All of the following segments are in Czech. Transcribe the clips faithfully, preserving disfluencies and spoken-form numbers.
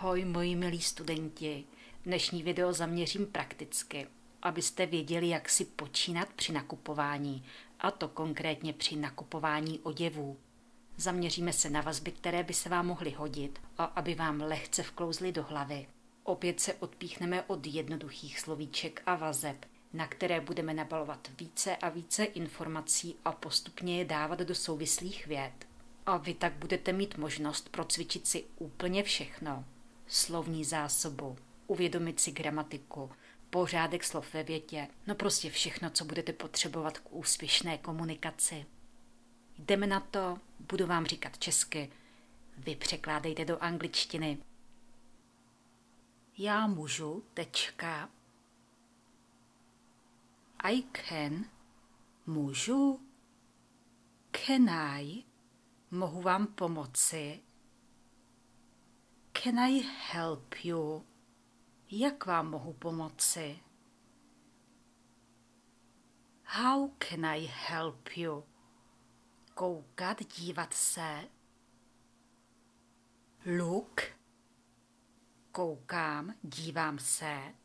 Ahoj, moji milí studenti. Dnešní video zaměřím prakticky, abyste věděli, jak si počínat při nakupování, a to konkrétně při nakupování oděvů. Zaměříme se na vazby, které by se vám mohly hodit a aby vám lehce vklouzly do hlavy. Opět se odpíchneme od jednoduchých slovíček a vazeb, na které budeme nabalovat více a více informací a postupně je dávat do souvislých vět. A vy tak budete mít možnost procvičit si úplně všechno. Slovní zásobu, uvědomit si gramatiku, pořádek slov ve větě, no prostě všechno, co budete potřebovat k úspěšné komunikaci. Jdeme na to, budu vám říkat česky, vy překládejte do angličtiny. Já můžu, tečka. I can, můžu. Can I, mohu vám pomoci. Can I help you? Jak vám mohu pomoci? How can I help you? Koukat, dívat se. Look. Koukám, dívám se.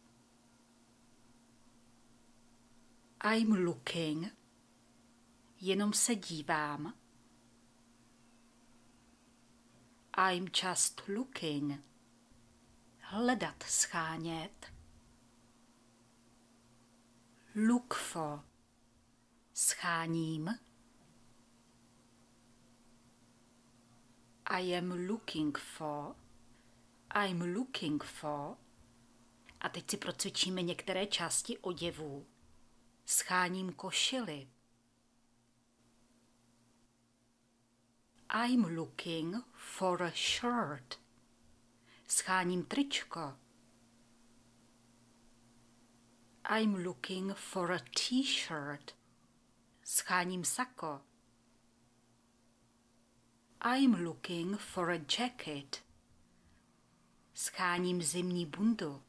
I'm looking. Jenom se dívám. I'm just looking. Hledat, schánět. Look for. Scháním. I am looking for. I'm looking for. A teď si procvičíme některé části oděvů. Scháním košili. I'm looking for a shirt. Scháním tričko. I'm looking for a t-shirt. Scháním sako. I'm looking for a jacket. Scháním zimní bundu.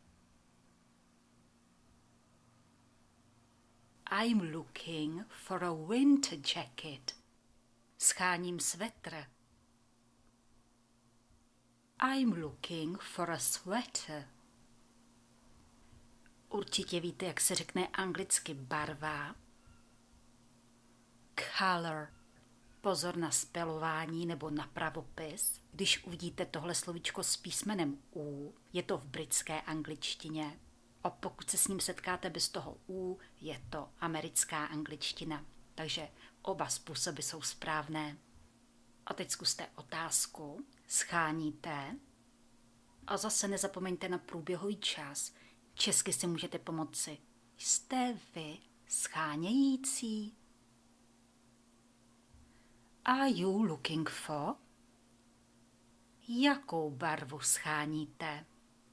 I'm looking for a winter jacket. Scháním svetr. I'm looking for a sweater. Určitě víte, jak se řekne anglicky barva. Color. Pozor na spelování nebo na pravopis. Když uvidíte tohle slovíčko s písmenem U, je to v britské angličtině. A pokud se s ním setkáte bez toho U, je to americká angličtina. Takže oba způsoby jsou správné. A teď zkuste otázku. Scháníte. A zase nezapomeňte na průběhový čas. Česky si můžete pomoci. Jste vy schánějící? Are you looking for? Jakou barvu scháníte?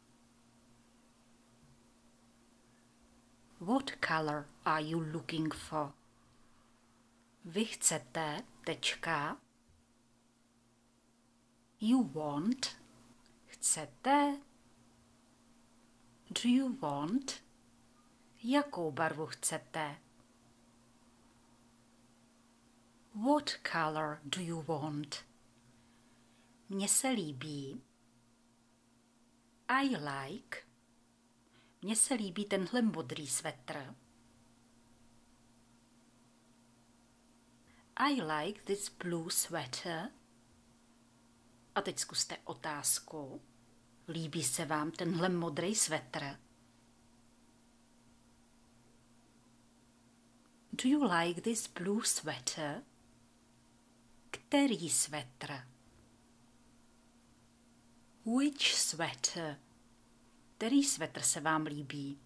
What color are you looking for? Vy chcete, tečka. You want. Chcete. Do you want? Jakou barvu chcete? What color do you want? Mně se líbí. I like. Mně se líbí tenhle modrý svetr. I like this blue sweater. A teď zkuste otázku. Líbí se vám tenhle modrý svetr? Do you like this blue sweater? Který svetr? Which sweater? Který svetr se vám líbí?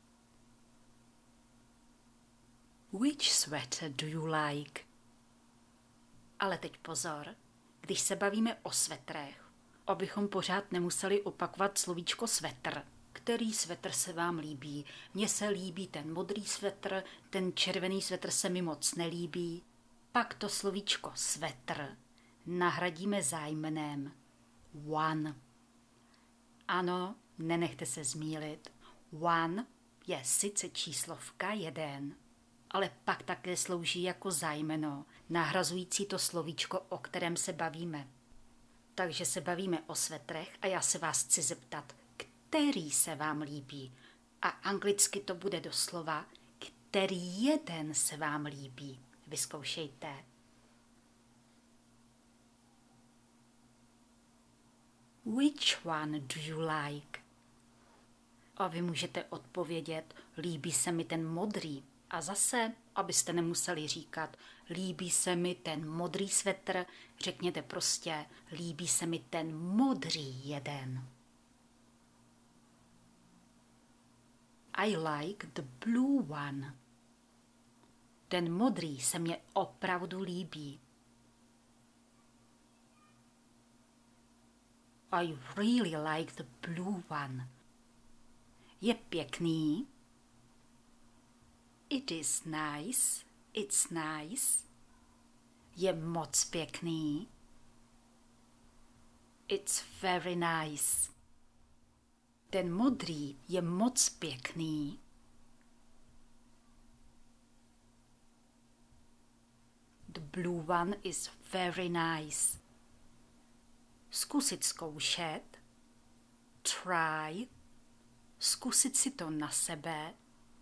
Which sweater do you like? Ale teď pozor, když se bavíme o svetrech, abychom pořád nemuseli opakovat slovíčko svetr. Který svetr se vám líbí? Mně se líbí ten modrý svetr, ten červený svetr se mi moc nelíbí. Pak to slovíčko svetr nahradíme zájmenem one. Ano, nenechte se zmýlit. One je sice číslovka jeden, ale pak také slouží jako zájmeno, nahrazující to slovíčko, o kterém se bavíme. Takže se bavíme o svetrech a já se vás chci zeptat, který se vám líbí. A anglicky to bude doslova, který jeden se vám líbí. Vyzkoušejte. Which one do you like? A vy můžete odpovědět, líbí se mi ten modrý. A zase, abyste nemuseli říkat, líbí se mi ten modrý svetr, řekněte prostě, líbí se mi ten modrý jeden. I like the blue one. Ten modrý se mně opravdu líbí. I really like the blue one. Je pěkný. It is nice. It's nice. Je moc pěkný. It's very nice. Ten modrý je moc pěkný. The blue one is very nice. Zkusit zkoušet. Try. Zkusit si to na sebe.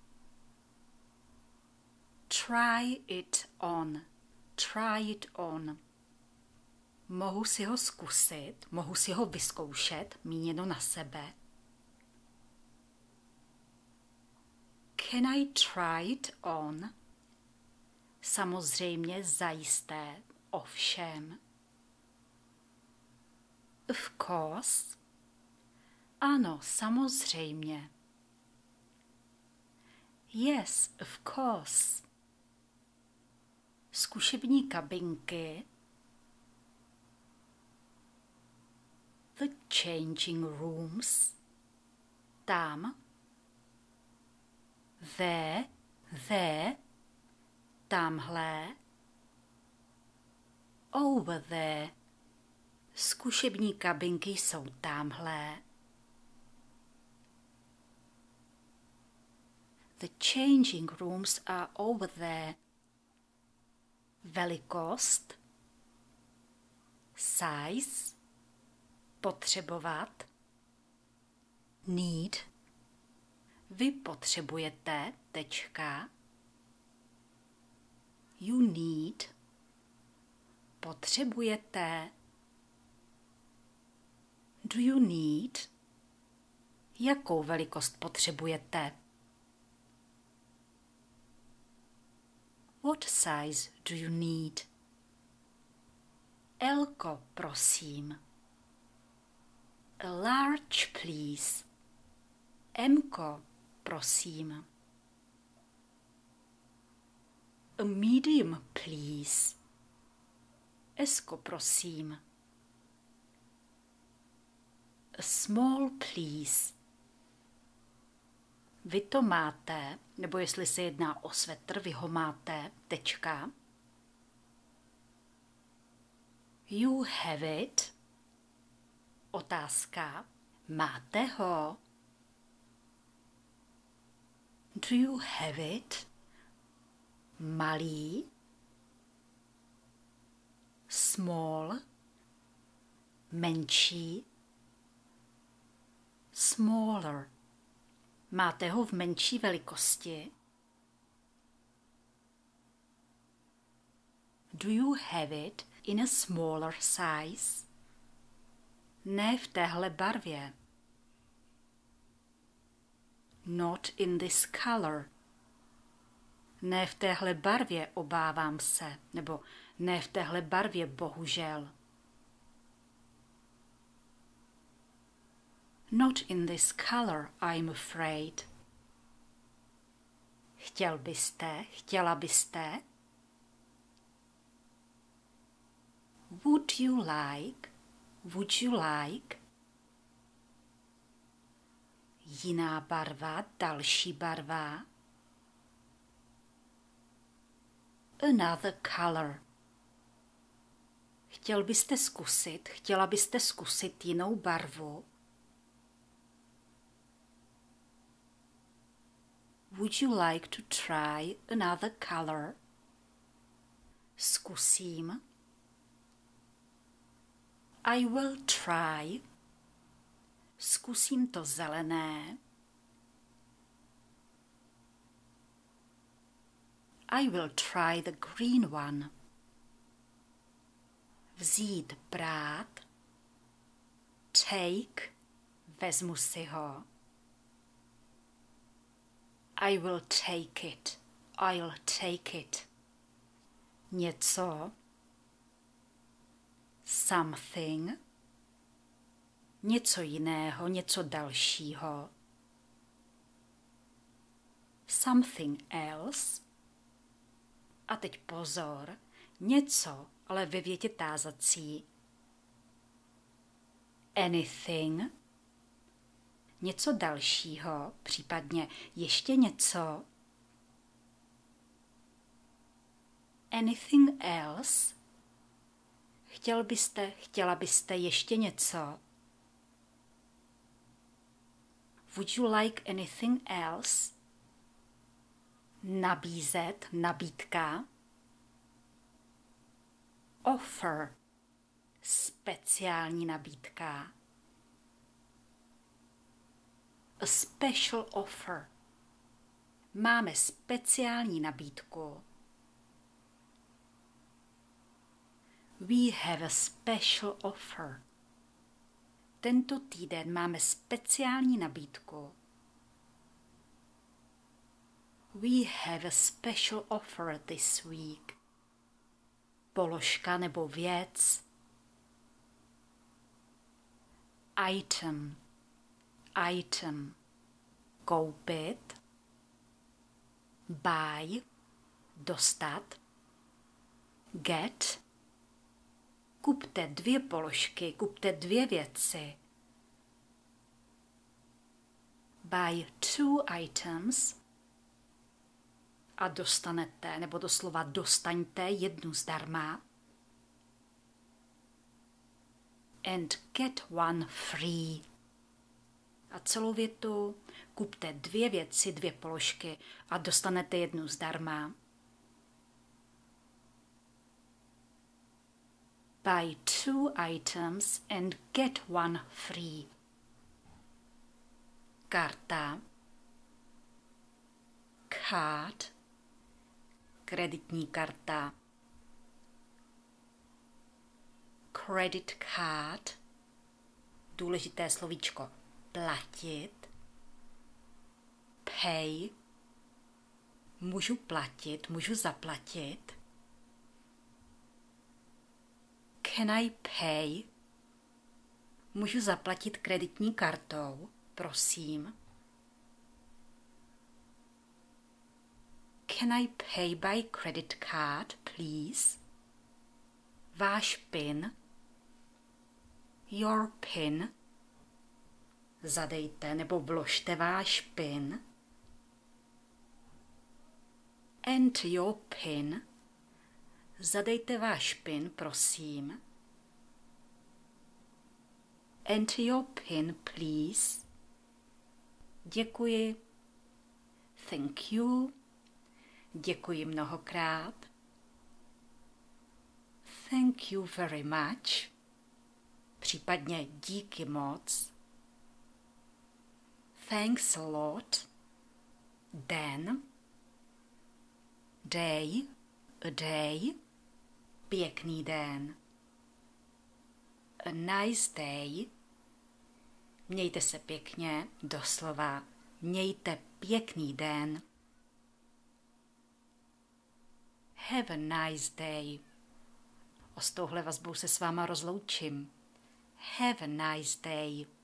Try it on. Try it on. Mohu si ho zkusit, mohu si ho vyzkoušet, míněno na sebe. Can I try it on? Samozřejmě, zajisté, ovšem. Of course. Ano, samozřejmě. Yes, of course. Zkušební kabinky. The changing rooms. Tam. There, there. Tamhle. Over there. Zkušební kabinky jsou tamhle. The changing rooms are over there. Velikost. Size. Potřebovat. Need. Vy potřebujete, tečka. You need. Potřebujete. Do you need? Jakou velikost potřebujete? What size do you need? Elko, prosím. A large, please. Emko, prosím. A medium, please. Esko, prosím. A small, please. Vy to máte, nebo jestli se jedná o svetr, vy ho máte, tečka. You have it. Otázka. Máte ho? Do you have it? Malý. Small. Menší. Smaller. Máte ho v menší velikosti? Do you have it in a smaller size? Ne v téhle barvě. Not in this color. Ne v téhle barvě, obávám se, nebo ne v téhle barvě, bohužel. Not in this color, I'm afraid. Chtěl byste, chtěla byste? Would you like, would you like? Jiná barva, další barva. Another color. Chtěl byste zkusit, chtěla byste zkusit jinou barvu? Would you like to try another color? Zkusím. I will try. Zkusím to zelené. I will try the green one. Vzít, brát. Take, vezmu si ho. I will take it. I'll take it. Něco. Something. Něco jiného, něco dalšího. Something else. A teď pozor, něco, ale ve větě tázací. Anything. Něco dalšího, případně ještě něco. Anything else. Chtěl byste, chtěla byste ještě něco. Would you like anything else? Nabízet, nabídka. Offer, speciální nabídka. A special offer. Máme speciální nabídku. We have a special offer. Tento týden máme speciální nabídku. We have a special offer this week. Položka nebo věc. Item. Item. Koupit. Buy. Dostat. Get. Kupte dvě položky, kupte dvě věci. Buy two items. A dostanete, nebo doslova dostaňte jednu zdarma. And get one free. A celou větu kupte dvě věci, dvě položky a dostanete jednu zdarma. Buy two items and get one free. Karta. Card. Kreditní karta. Credit card. Důležité slovíčko. Platit. Pay. Můžu platit, můžu zaplatit. Can I pay? Můžu zaplatit kreditní kartou, prosím. Can I pay by credit card, please? Váš PIN. Your PIN. Zadejte nebo vložte váš PIN. Enter your PIN. Zadejte váš PIN, prosím. Enter your PIN, please. Děkuji. Thank you. Děkuji mnohokrát. Thank you very much. Případně díky moc. Thanks a lot. Den. Day. A day. Pěkný den. A nice day. Mějte se pěkně, doslova. Mějte pěkný den. Have a nice day. O s touhle vazbou se s váma rozloučím. Have a nice day.